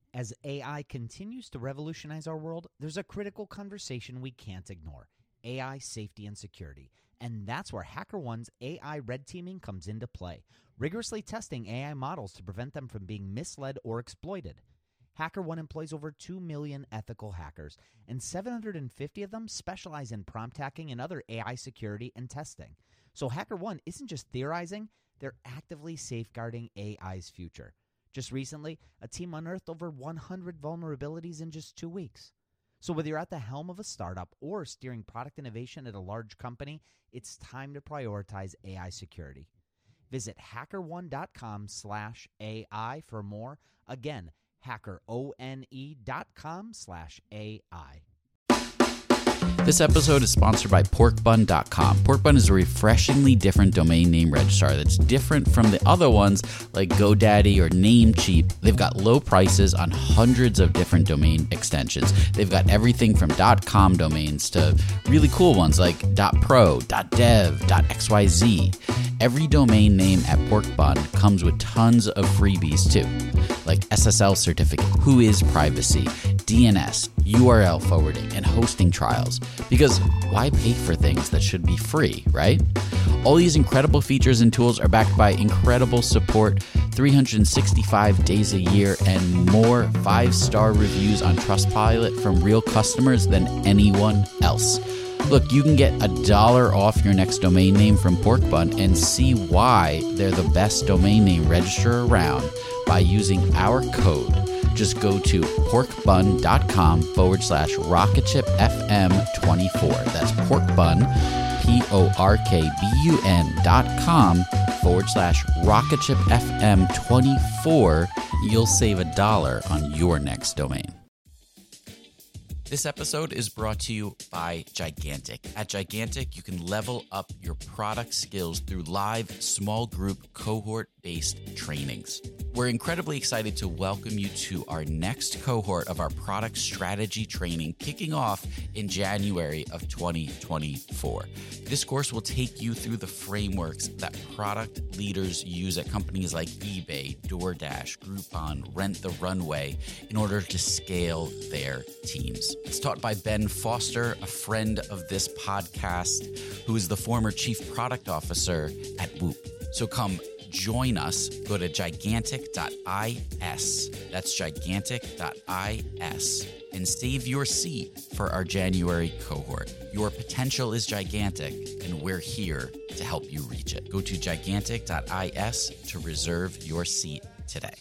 As AI continues to revolutionize our world, there's a critical conversation we can't ignore: AI safety and security. And that's where HackerOne's AI red teaming comes into play, rigorously testing AI models to prevent them from being misled or exploited. HackerOne employs over 2 million ethical hackers, and 750 of them specialize in prompt hacking and other AI security and testing. So HackerOne isn't just theorizing, they're actively safeguarding AI's future. Just recently, a team unearthed over 100 vulnerabilities in just 2 weeks. So whether you're at the helm of a startup or steering product innovation at a large company, it's time to prioritize AI security. Visit hackerone.com/AI for more. Again, hackerone.com/AI. This episode is sponsored by porkbun.com. Porkbun is a refreshingly different domain name registrar that's different from the other ones like GoDaddy or Namecheap. They've got low prices on hundreds of different domain extensions. They've got everything from .com domains to really cool ones like .pro, .dev, .xyz. Every domain name at Porkbun comes with tons of freebies too, like SSL certificate, Whois privacy, DNS, URL forwarding, and hosting trials. Because why pay for things that should be free, right? All these incredible features and tools are backed by incredible support, 365 days a year, and more 5-star reviews on Trustpilot from real customers than anyone else. Look, you can get $1 off your next domain name from Porkbun and see why they're the best domain name registrar around by using our code. Just go to porkbun.com/rocketshipfm24. That's porkbun, porkbun.com/rocketshipfm24. You'll save $1 on your next domain. This episode is brought to you by Gigantic. At Gigantic, you can level up your product skills through live small group cohort-based trainings. We're incredibly excited to welcome you to our next cohort of our product strategy training kicking off in January of 2024. This course will take you through the frameworks that product leaders use at companies like eBay, DoorDash, Groupon, Rent the Runway in order to scale their teams. It's taught by Ben Foster, a friend of this podcast, who is the former chief product officer at Whoop. So come join us. Go to gigantic.is. That's gigantic.is. And save your seat for our January cohort. Your potential is gigantic, and we're here to help you reach it. Go to gigantic.is to reserve your seat today.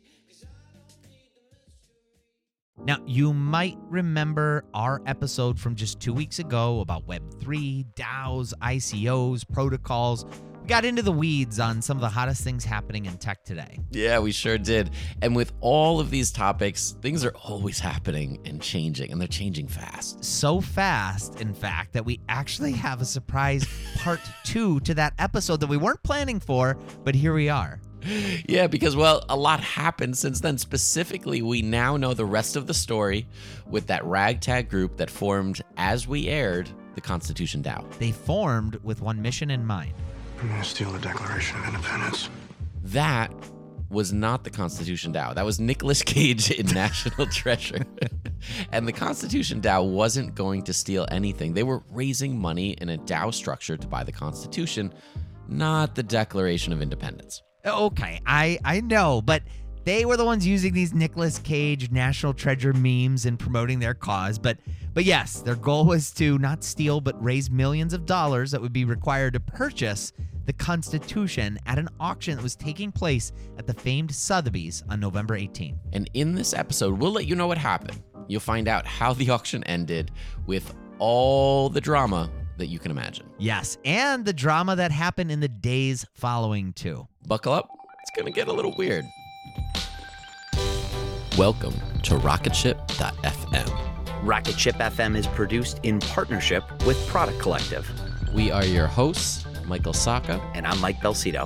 Now, you might remember our episode from just 2 weeks ago about Web3, DAOs, ICOs, protocols. We got into the weeds on some of the hottest things happening in tech today. Yeah, we sure did. And with all of these topics, things are always happening and changing, and they're changing fast. So fast, in fact, that we actually have a surprise part 2 to that episode that we weren't planning for, but here we are. Yeah, because, well, a lot happened since then. Specifically, we now know the rest of the story with that ragtag group that formed as we aired the Constitution DAO. They formed with one mission in mind. I'm going to steal the Declaration of Independence. That was not the Constitution DAO. That was Nicolas Cage in National Treasure. And the Constitution DAO wasn't going to steal anything. They were raising money in a DAO structure to buy the Constitution, not the Declaration of Independence. Okay, I know, but they were the ones using these Nicolas Cage National Treasure memes and promoting their cause. But yes, their goal was to not steal, but raise millions of dollars that would be required to purchase the Constitution at an auction that was taking place at the famed Sotheby's on November 18th. And in this episode, we'll let you know what happened. You'll find out how the auction ended with all the drama that you can imagine. Yes, and the drama that happened in the days following, too. Buckle up. It's going to get a little weird. Welcome to Rocketship.fm. Rocketship FM is produced in partnership with Product Collective. We are your hosts, Michael Sacca. And I'm Mike Belcito.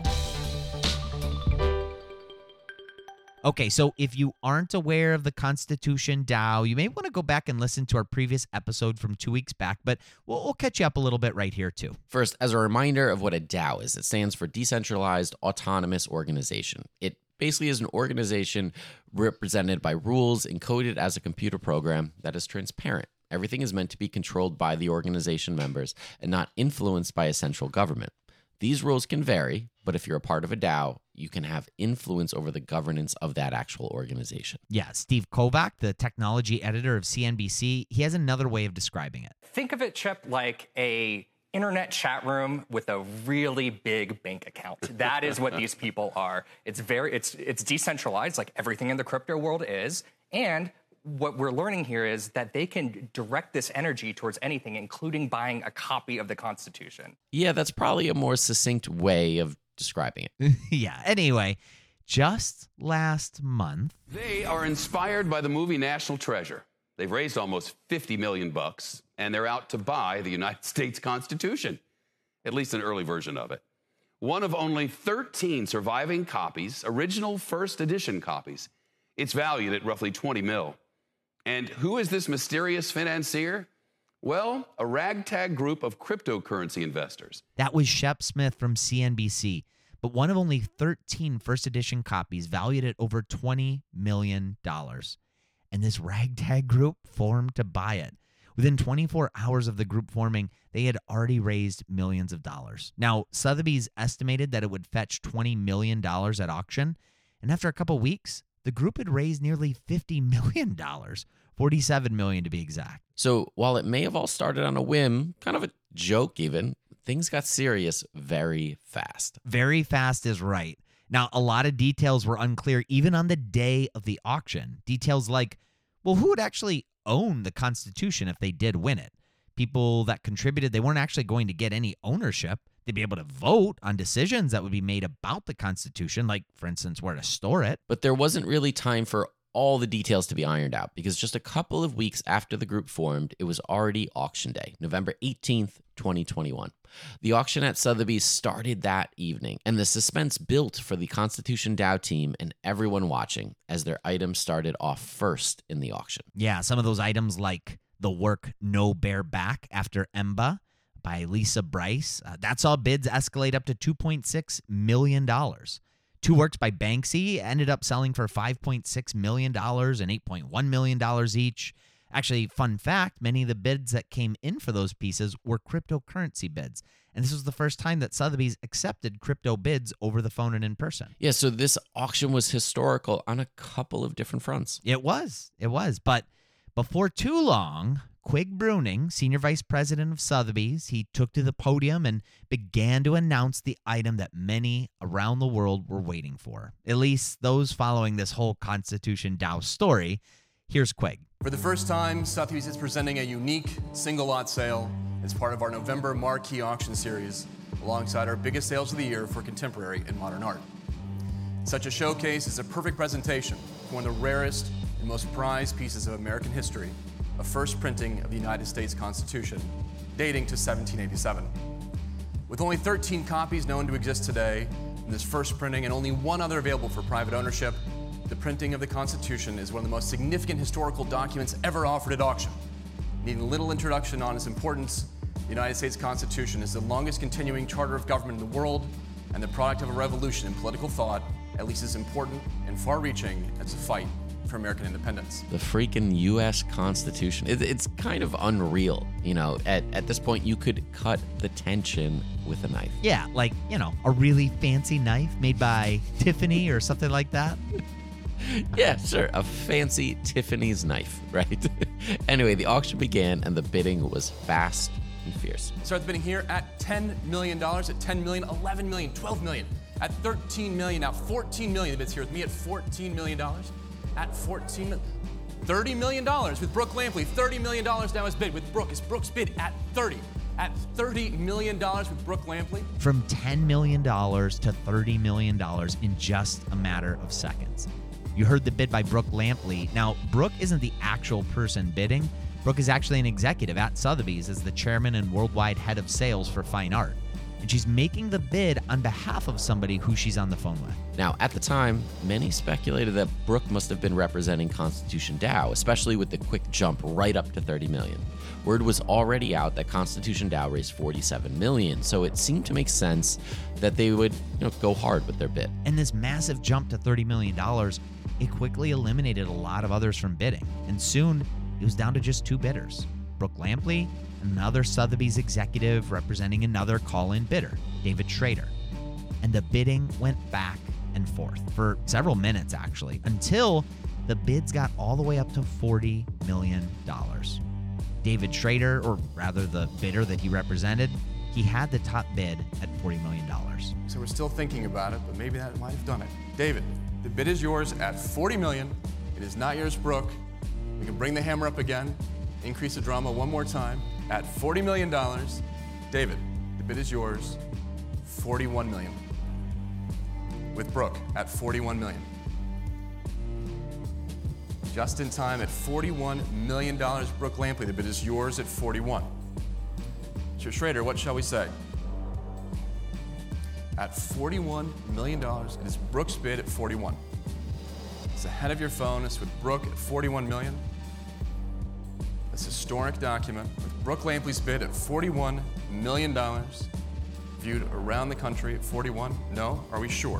Okay, so if you aren't aware of the Constitution DAO, you may want to go back and listen to our previous episode from 2 weeks back, but we'll catch you up a little bit right here too. First, as a reminder of what a DAO is, it stands for Decentralized Autonomous Organization. It basically is an organization represented by rules encoded as a computer program that is transparent. Everything is meant to be controlled by the organization members and not influenced by a central government. These rules can vary, but if you're a part of a DAO, you can have influence over the governance of that actual organization. Yeah, Steve Kovac, the technology editor of CNBC, he has another way of describing it. Think of it, Chip, like a internet chat room with a really big bank account. That is what these people are. It's decentralized, like everything in the crypto world is, and what we're learning here is that they can direct this energy towards anything, including buying a copy of the Constitution. Yeah, that's probably a more succinct way of describing it. Yeah, anyway, just last month, they are inspired by the movie National Treasure. They've raised almost $50 million, and they're out to buy the United States Constitution, at least an early version of it. One of only 13 surviving copies, original first edition copies. It's valued at roughly $20 million. And who is this mysterious financier? Well, a ragtag group of cryptocurrency investors. That was Shep Smith from CNBC, but one of only 13 first edition copies valued at over $20 million. And this ragtag group formed to buy it. Within 24 hours of the group forming, they had already raised millions of dollars. Now, Sotheby's estimated that it would fetch $20 million at auction, and after a couple weeks, the group had raised nearly $50 million, $47 million to be exact. So while it may have all started on a whim, kind of a joke even, things got serious very fast. Very fast is right. Now, a lot of details were unclear even on the day of the auction. Details like, well, who would actually own the Constitution if they did win it? People that contributed, they weren't actually going to get any ownership. They'd be able to vote on decisions that would be made about the Constitution, like, for instance, where to store it. But there wasn't really time for all the details to be ironed out because just a couple of weeks after the group formed, it was already auction day, November 18th, 2021. The auction at Sotheby's started that evening, and the suspense built for the Constitution DAO team and everyone watching as their items started off first in the auction. Yeah, some of those items like the work No Bear Back After Emba by Lisa Bryce. That saw bids escalate up to $2.6 million. Two works by Banksy ended up selling for $5.6 million and $8.1 million each. Actually, fun fact, many of the bids that came in for those pieces were cryptocurrency bids. And this was the first time that Sotheby's accepted crypto bids over the phone and in person. Yeah, so this auction was historical on a couple of different fronts. It was. But before too long, Quig Bruning, Senior Vice President of Sotheby's, he took to the podium and began to announce the item that many around the world were waiting for. At least those following this whole Constitution DAO story. Here's Quig. For the first time, Sotheby's is presenting a unique single lot sale as part of our November Marquee Auction Series, alongside our biggest sales of the year for contemporary and modern art. Such a showcase is a perfect presentation for one of the rarest and most prized pieces of American history, a first printing of the United States Constitution, dating to 1787. With only 13 copies known to exist today, in this first printing and only one other available for private ownership, the printing of the Constitution is one of the most significant historical documents ever offered at auction. Needing little introduction on its importance, the United States Constitution is the longest continuing charter of government in the world and the product of a revolution in political thought, at least as important and far-reaching as the fight for American independence. The freaking U.S. Constitution. It's kind of unreal. You know, at this point, you could cut the tension with a knife. Yeah, like, a really fancy knife made by Tiffany or something like that. Yeah, sure. A fancy Tiffany's knife, right? Anyway, the auction began and the bidding was fast and fierce. Start the bidding here at $10 million, at $10 million, $11 million, $12 million, at $13 million, now $14 million. The bid's here with me at $14 million, at $14 million. $30 million with Brooke Lampley. $30 million now is bid with Brooke. Is Brooke's bid at 30. At $30 million with Brooke Lampley. From $10 million to $30 million in just a matter of seconds. You heard the bid by Brooke Lampley. Now, Brooke isn't the actual person bidding. Brooke is actually an executive at Sotheby's as the chairman and worldwide head of sales for fine art. and she's making the bid on behalf of somebody who she's on the phone with. Now, at the time, many speculated that Brooke must have been representing Constitution Dow, especially with the quick jump right up to $30 million. Word was already out that Constitution Dow raised $47 million, so it seemed to make sense that they would go hard with their bid. And this massive jump to $30 million, it quickly eliminated a lot of others from bidding, and soon it was down to just two bidders, Brooke Lampley and another Sotheby's executive representing another call-in bidder, David Schrader. And the bidding went back and forth for several minutes, actually, until the bids got all the way up to $40 million. David Schrader, or rather the bidder that he represented, he had the top bid at $40 million. So we're still thinking about it, but maybe that might have done it. David, the bid is yours at $40 million. It is not yours, Brooke. We can bring the hammer up again, increase the drama one more time at $40 million. David, the bid is yours, $41 million. With Brooke at $41 million. Just in time at $41 million, Brooke Lampley, the bid is yours at 41. Mr. Schrader, what shall we say? At $41 million, it is Brooke's bid at 41. It's ahead of your phone. It's with Brooke at $41 million. This historic document with Brooke Lampley's bid at $41 million, viewed around the country at 41. No? Are we sure?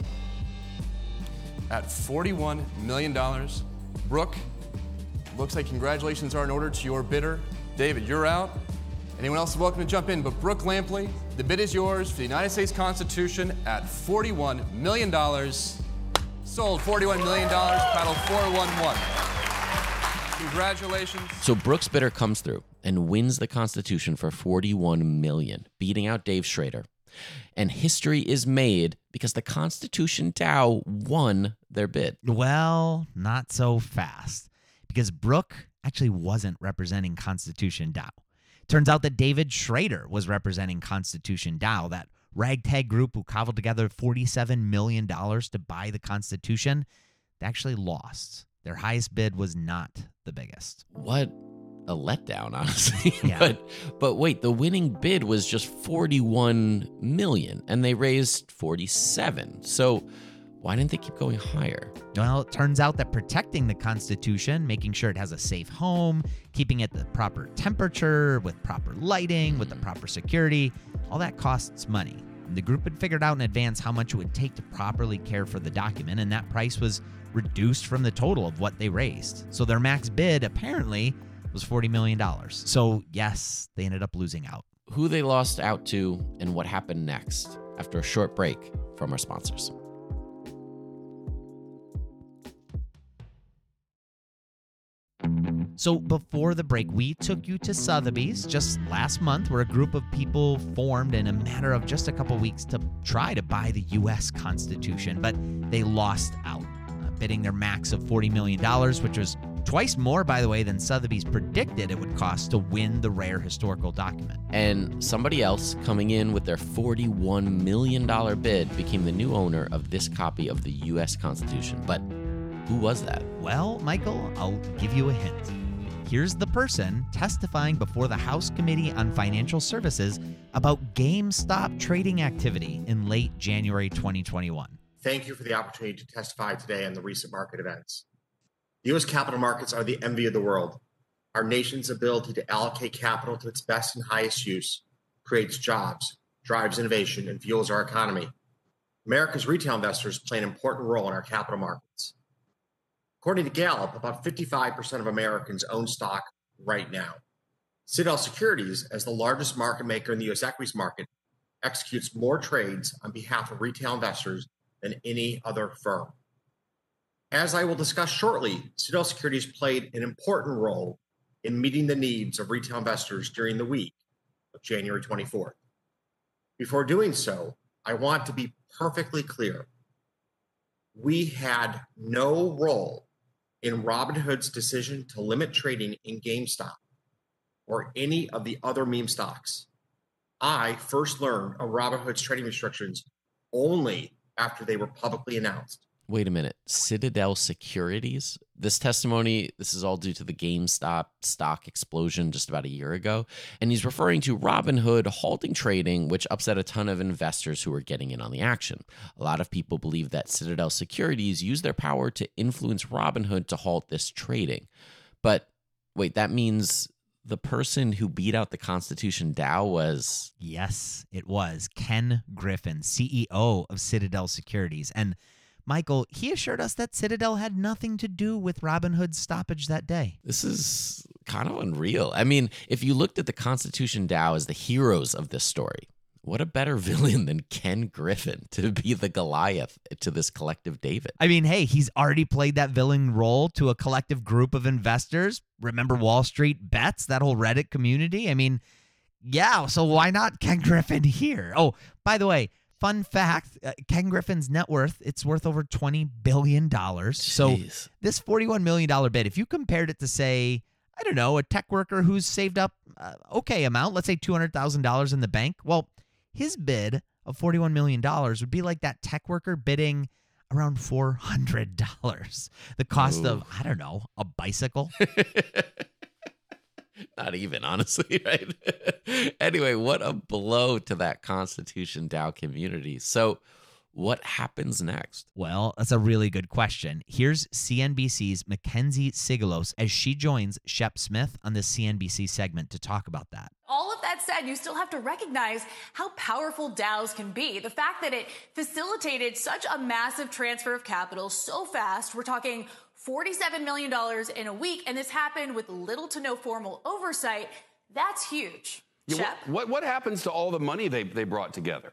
At $41 million, Brooke, looks like congratulations are in order to your bidder. David, you're out. Anyone else is welcome to jump in, but Brooke Lampley, the bid is yours for the United States Constitution at $41 million. Sold $41 million, paddle 411. Congratulations. So Brooke's bidder comes through and wins the Constitution for $41 million, beating out Dave Schrader. And history is made because the Constitution Dow won their bid. Well, not so fast, because Brooke actually wasn't representing Constitution Dow. Turns out that David Schrader was representing Constitution Dow, that ragtag group who cobbled together $47 million to buy the Constitution. They actually lost. Their highest bid was not the biggest. What a letdown, honestly. Yeah. But wait, the winning bid was just $41 million, and they raised $47. So why didn't they keep going higher? Well, it turns out that protecting the Constitution, making sure it has a safe home, keeping it the proper temperature, with proper lighting, with the proper security, all that costs money. And the group had figured out in advance how much it would take to properly care for the document, and that price was reduced from the total of what they raised. So their max bid, apparently, was $40 million. So yes, they ended up losing out. Who they lost out to and what happened next after a short break from our sponsors. So before the break, we took you to Sotheby's just last month, where a group of people formed in a matter of just a couple weeks to try to buy the U.S. Constitution, but they lost out, bidding their max of $40 million, which was twice more, by the way, than Sotheby's predicted it would cost to win the rare historical document. And somebody else coming in with their $41 million bid became the new owner of this copy of the U.S. Constitution. But who was that? Well, Michael, I'll give you a hint. Here's the person testifying before the House Committee on Financial Services about GameStop trading activity in late January 2021. Thank you for the opportunity to testify today on the recent market events. The U.S. capital markets are the envy of the world. Our nation's ability to allocate capital to its best and highest use creates jobs, drives innovation, and fuels our economy. America's retail investors play an important role in our capital markets. According to Gallup, about 55% of Americans own stock right now. Citadel Securities, as the largest market maker in the U.S. equities market, executes more trades on behalf of retail investors than any other firm. As I will discuss shortly, Citadel Securities played an important role in meeting the needs of retail investors during the week of January 24th. Before doing so, I want to be perfectly clear. We had no role in Robinhood's decision to limit trading in GameStop or any of the other meme stocks. I first learned of Robinhood's trading restrictions only after they were publicly announced. Wait a minute. Citadel Securities This testimony, this is all due to the GameStop stock explosion just about a year ago. And he's referring to Robinhood halting trading, which upset a ton of investors who were getting in on the action. A lot of people believe that Citadel Securities used their power to influence Robinhood to halt this trading. But wait, that means the person who beat out the Constitution DAO was... Yes, it was Ken Griffin, CEO of Citadel Securities. And Michael, he assured us that Citadel had nothing to do with Robinhood's stoppage that day. This is kind of unreal. I mean, if you looked at the Constitution DAO as the heroes of this story, what a better villain than Ken Griffin to be the Goliath to this collective David. I mean, hey, he's already played that villain role to a collective group of investors. Remember Wall Street Bets, that whole Reddit community? I mean, yeah, so why not Ken Griffin here? Oh, by the way, fun fact, Ken Griffin's net worth, it's worth over $20 billion. So this $41 million bid, if you compared it to, say, I don't know, a tech worker who's saved up okay amount, let's say $200,000 in the bank, well, his bid of $41 million would be like that tech worker bidding around $400. The cost of, I don't know, a bicycle. Not even, honestly, right? Anyway, what a blow to that Constitution DAO community. So what happens next? Well, that's a really good question. Here's CNBC's Mackenzie Sigalos as she joins Shep Smith on the CNBC segment to talk about that. All of that said, you still have to recognize how powerful DAOs can be. The fact that it facilitated such a massive transfer of capital so fast, we're talking $47 million in a week, and this happened with little to no formal oversight, that's huge. Yeah, what happens to all the money they brought together?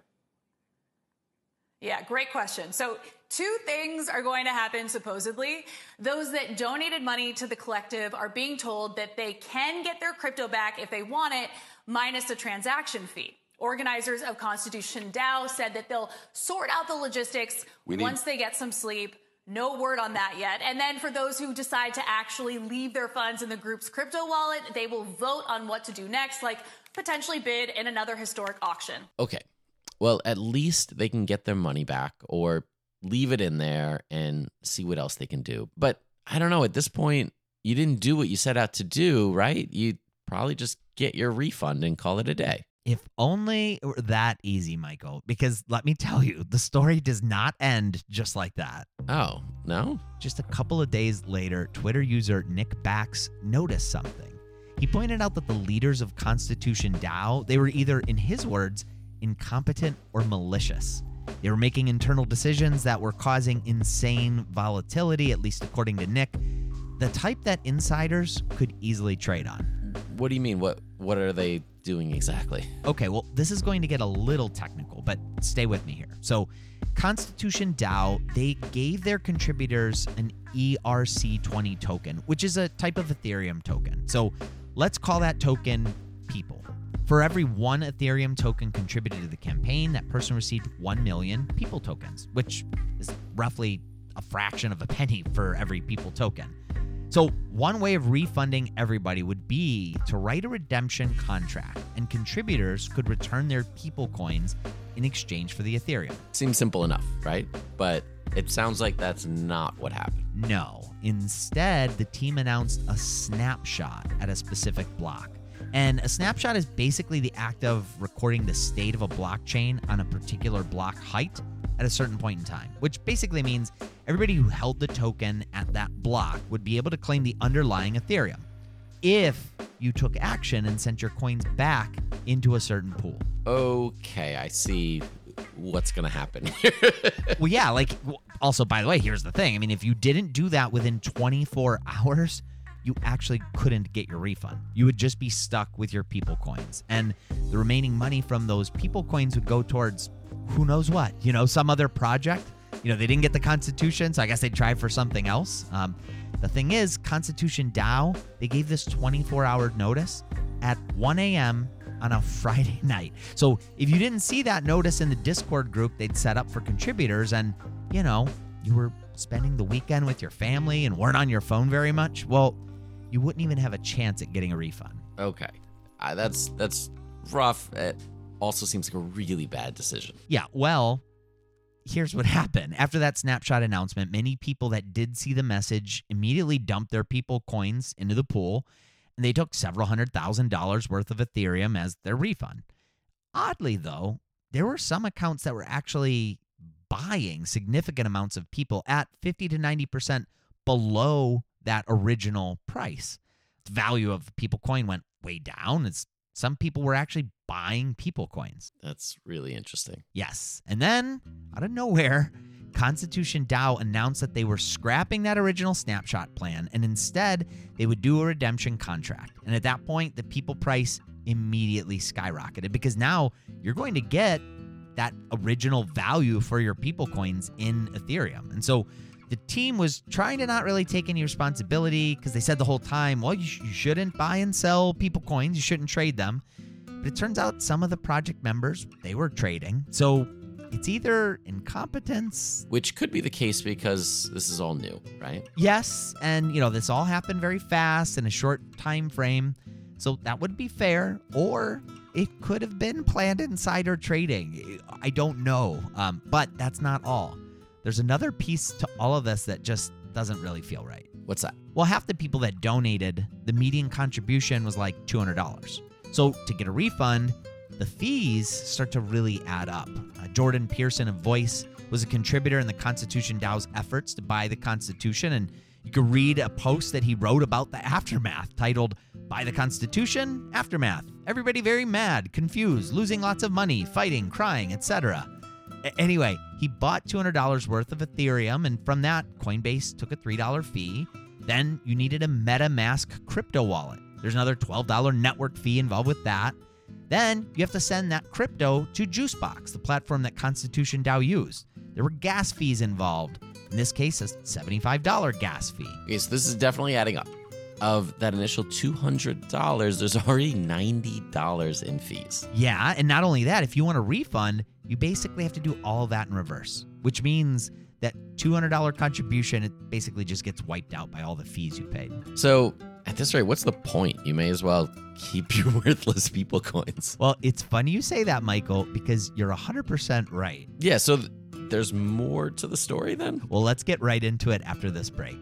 Yeah, great question. So 2 things are going to happen, supposedly. Those that donated money to the collective are being told that they can get their crypto back if they want it, minus a transaction fee. Organizers of Constitution DAO said that they'll sort out the logistics once they get some sleep. No word on that yet. And then for those who decide to actually leave their funds in the group's crypto wallet, they will vote on what to do next, like potentially bid in another historic auction. Okay. Well, at least they can get their money back or leave it in there and see what else they can do. But I don't know, at this point, you didn't do what you set out to do, right? You'd probably just get your refund and call it a day. If only it were that easy, Michael, because let me tell you, the story does not end just like that. Oh, no? Just a couple of days later, Twitter user Nick Bax noticed something. He pointed out that the leaders of Constitution DAO, they were either, in his words, incompetent or malicious. They were making internal decisions that were causing insane volatility, at least according to Nick, the type that insiders could easily trade on. What do you mean? What are they doing exactly? Okay, well, this is going to get a little technical, but stay with me here. So, Constitution DAO, they gave their contributors an ERC20 token, which is a type of Ethereum token. So, let's call that token people. For every 1 Ethereum token contributed to the campaign, that person received 1 million people tokens, which is roughly a fraction of a penny for every people token. So one way of refunding everybody would be to write a redemption contract, and contributors could return their people coins in exchange for the Ethereum. Seems simple enough, right? But it sounds like that's not what happened. No. Instead, the team announced a snapshot at a specific block. And a snapshot is basically the act of recording the state of a blockchain on a particular block height at a certain point in time, which basically means everybody who held the token at that block would be able to claim the underlying Ethereum if you took action and sent your coins back into a certain pool. Okay, I see what's going to happen. Well, yeah, also, by the way, here's the thing. I mean, if you didn't do that within 24 hours, you actually couldn't get your refund. You would just be stuck with your people coins. And the remaining money from those people coins would go towards who knows what, some other project. They didn't get the Constitution, so I guess they'd try for something else. The thing is, Constitution DAO, they gave this 24-hour notice at 1 a.m. on a Friday night. So if you didn't see that notice in the Discord group they'd set up for contributors and, you were spending the weekend with your family and weren't on your phone very much, well, you wouldn't even have a chance at getting a refund. Okay. That's rough. It also seems like a really bad decision. Yeah, well, here's what happened. After that snapshot announcement, many people that did see the message immediately dumped their People coins into the pool, and they took several $100,000 worth of Ethereum as their refund. Oddly, though, there were some accounts that were actually buying significant amounts of People at 50 to 90% below that original price. The value of the People coin went way down. Some people were actually buying People coins. That's really interesting. Yes. And then, out of nowhere, Constitution DAO announced that they were scrapping that original snapshot plan, and instead, they would do a redemption contract. And at that point, the People price immediately skyrocketed because now you're going to get that original value for your People coins in Ethereum. And so the team was trying to not really take any responsibility because they said the whole time, well, you shouldn't buy and sell People coins. You shouldn't trade them. But it turns out some of the project members, they were trading. So it's either incompetence. Which could be the case because this is all new, right? Yes. And, this all happened very fast in a short time frame. So that would be fair. Or it could have been planned insider trading. I don't know. But that's not all. There's another piece to all of this that just doesn't really feel right. What's that? Well, half the people that donated, the median contribution was like $200. So to get a refund, the fees start to really add up. Jordan Pearson of Voice was a contributor in the Constitution DAO's efforts to buy the Constitution, and you can read a post that he wrote about the aftermath titled, "Buy the Constitution? Aftermath. Everybody very mad, confused, losing lots of money, fighting, crying, etc." Anyway, he bought $200 worth of Ethereum, and from that, Coinbase took a $3 fee. Then you needed a MetaMask crypto wallet. There's another $12 network fee involved with that. Then you have to send that crypto to Juicebox, the platform that Constitution DAO used. There were gas fees involved. In this case, a $75 gas fee. Okay, so this is definitely adding up. Of that initial $200, there's already $90 in fees. Yeah, and not only that, if you want a refund, you basically have to do all of that in reverse, which means that $200 contribution, it basically just gets wiped out by all the fees you paid. So at this rate, what's the point? You may as well keep your worthless People coins. Well, it's funny you say that, Michael, because you're 100% right. Yeah, so there's more to the story then? Well, let's get right into it after this break.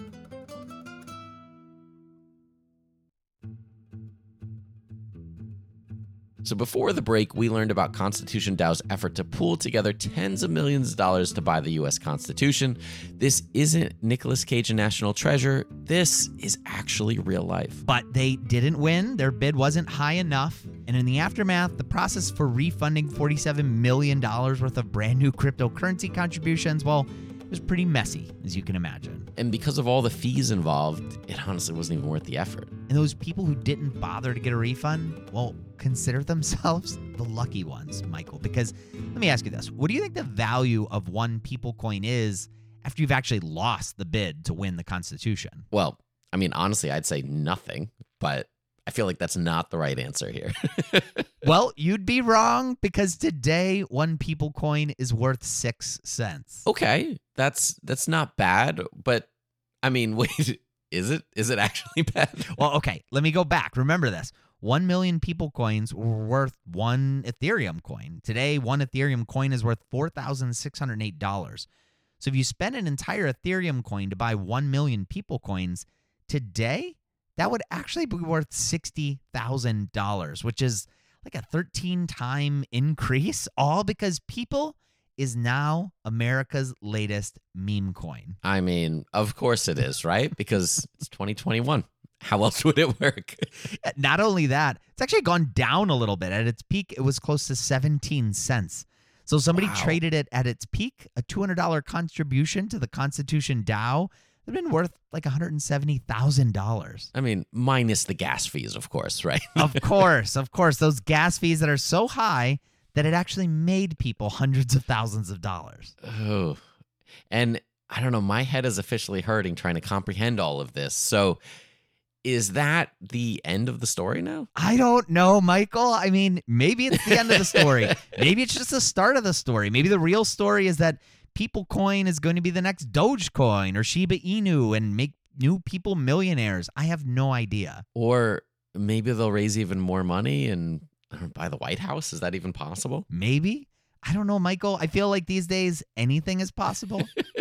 So before the break, we learned about Constitution DAO's effort to pool together tens of millions of dollars to buy the U.S. Constitution. This isn't Nicolas Cage and National Treasure. This is actually real life. But they didn't win. Their bid wasn't high enough. And in the aftermath, the process for refunding $47 million worth of brand new cryptocurrency contributions, well, it was pretty messy, as you can imagine. And because of all the fees involved, it honestly wasn't even worth the effort. And those people who didn't bother to get a refund, well, consider themselves the lucky ones, Michael. Because let me ask you this. What do you think the value of one People coin is after you've actually lost the bid to win the Constitution? Well, I mean, honestly, I'd say nothing, but I feel like that's not the right answer here. Well, you'd be wrong because today one People coin is worth 6 cents. Okay, that's not bad, but I mean, wait, is it actually bad? Well, okay, let me go back. Remember this. 1 million People coins were worth one Ethereum coin. Today, one Ethereum coin is worth $4,608. So if you spend an entire Ethereum coin to buy 1 million People coins, today, that would actually be worth $60,000, which is like a 13-time increase, all because People is now America's latest meme coin. I mean, of course it is, right? Because it's 2021. How else would it work? Not only that, it's actually gone down a little bit. At its peak, it was close to 17 cents. So somebody traded it at its peak, a $200 contribution to the Constitution DAO. They've been worth like $170,000. I mean, minus the gas fees, of course, right? Of course. Those gas fees that are so high that it actually made people hundreds of thousands of dollars. Oh, and I don't know, my head is officially hurting trying to comprehend all of this. So is that the end of the story now? I don't know, Michael. I mean, maybe it's the end of the story. Maybe it's just the start of the story. Maybe the real story is that People coin is going to be the next Dogecoin or Shiba Inu and make new people millionaires. I have no idea. Or maybe they'll raise even more money and buy the White House. Is that even possible? Maybe. I don't know, Michael. I feel like these days anything is possible.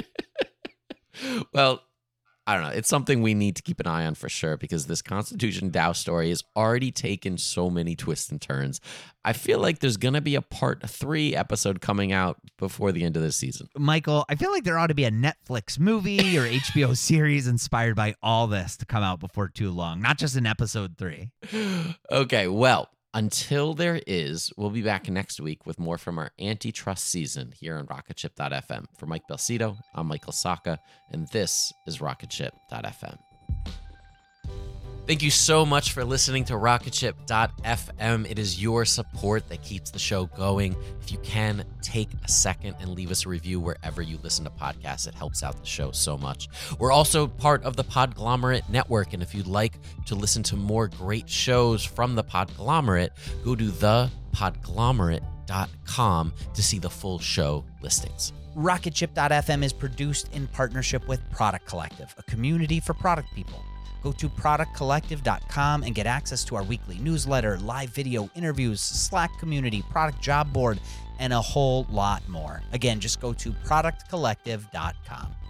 Well, I don't know. It's something we need to keep an eye on for sure because this Constitution DAO story has already taken so many twists and turns. I feel like there's going to be a part 3 episode coming out before the end of this season. Michael, I feel like there ought to be a Netflix movie or HBO series inspired by all this to come out before too long, not just in episode 3. Okay, well, until there is, we'll be back next week with more from our antitrust season here on RocketShip.fm. For Mike Belcito, I'm Michael Sacca, and this is RocketShip.fm. Thank you so much for listening to RocketShip.fm. It is your support that keeps the show going. If you can, take a second and leave us a review wherever you listen to podcasts. It helps out the show so much. We're also part of the Podglomerate Network, and if you'd like to listen to more great shows from the Podglomerate, go to thepodglomerate.com to see the full show listings. RocketShip.fm is produced in partnership with Product Collective, a community for product people. Go to productcollective.com and get access to our weekly newsletter, live video interviews, Slack community, product job board, and a whole lot more. Again, just go to productcollective.com.